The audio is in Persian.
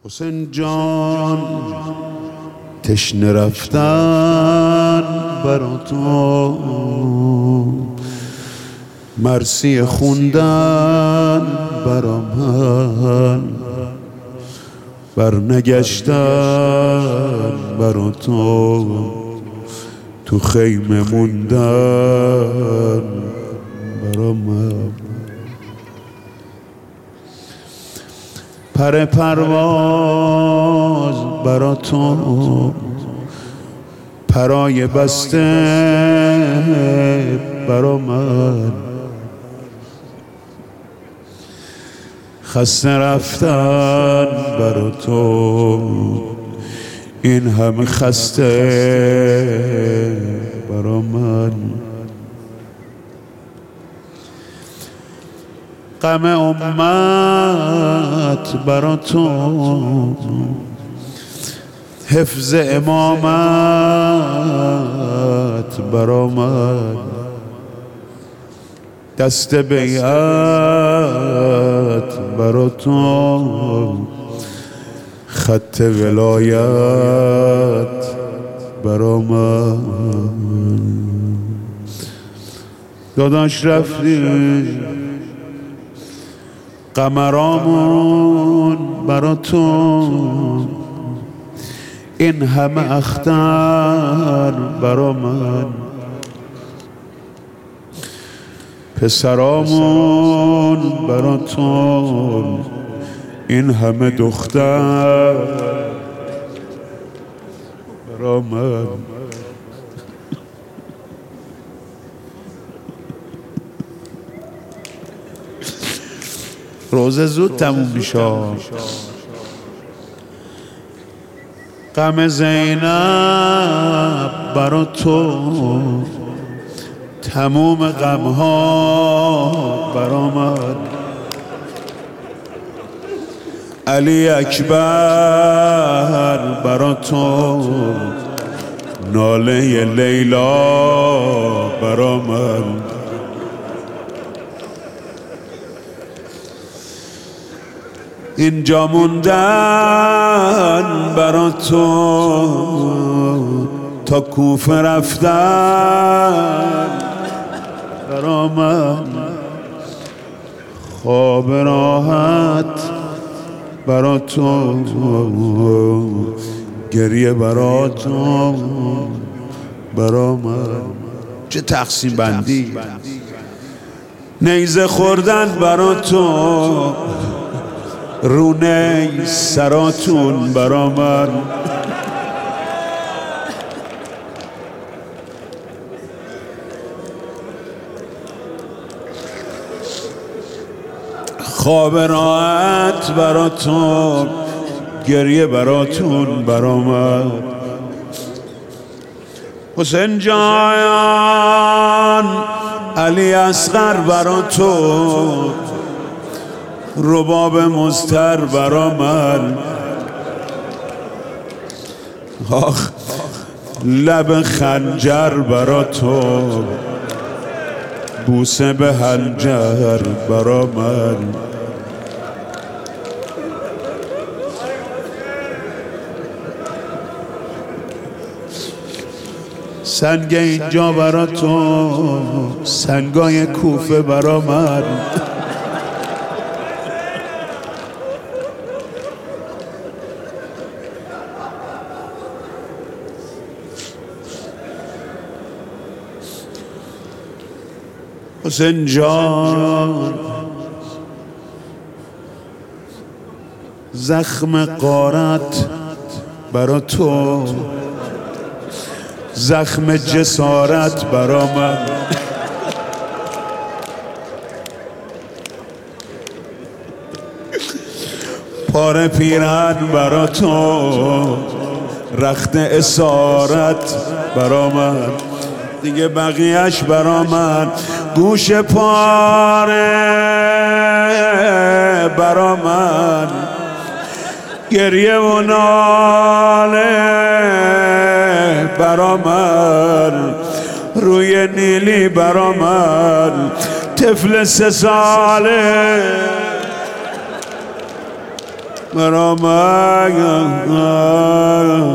حسین جان تشنه رفتن برا تو، مرسی خوندن برا من، برنگشتن برا تو خیمه موندن برا من. پر پرواز برا تو، پرای بسته برا من، خسته رفتن برا تو، این همه خسته برا من. غم امت برا تو، حفظ امامت برا من، دست بیعت برا تو، خط ولایت برا من. داداش رفتی قمرامون برا تو، این همه اختر برا من، پسرامون برا تو، این همه دختر برا من. روزه زود تموم میشه. غم زینب برا تو، تموم غمها برا من، علی اکبر برا تو، ناله لیلا برا من. اینجا موندن برا تو، تا کوفه رفتن برا من، خواب راحت برا تو، گریه برا تو برا من. چه تقسیم بندی. نیزه خوردن برا تو، رونه سراتون برا من، خواب راحت برا تو، گریه براتون برا من. حسین جان علی اصغر برا تو، رباب مضطر برا من، آخ لب خنجر برا تو، بوسه به حنجر برا من. سنگ اینجا برا تو، سنگای کوفه برا من. حسین جان زخم غارت برا تو، زخم جسارت برا من، پاره پیرهن برا تو، رخت اسارت برا من، دیگه بقیهش برا من. گوش پاره برا من، گریه و ناله برا من، روی نیلی برا من، طفل 3 ساله برا من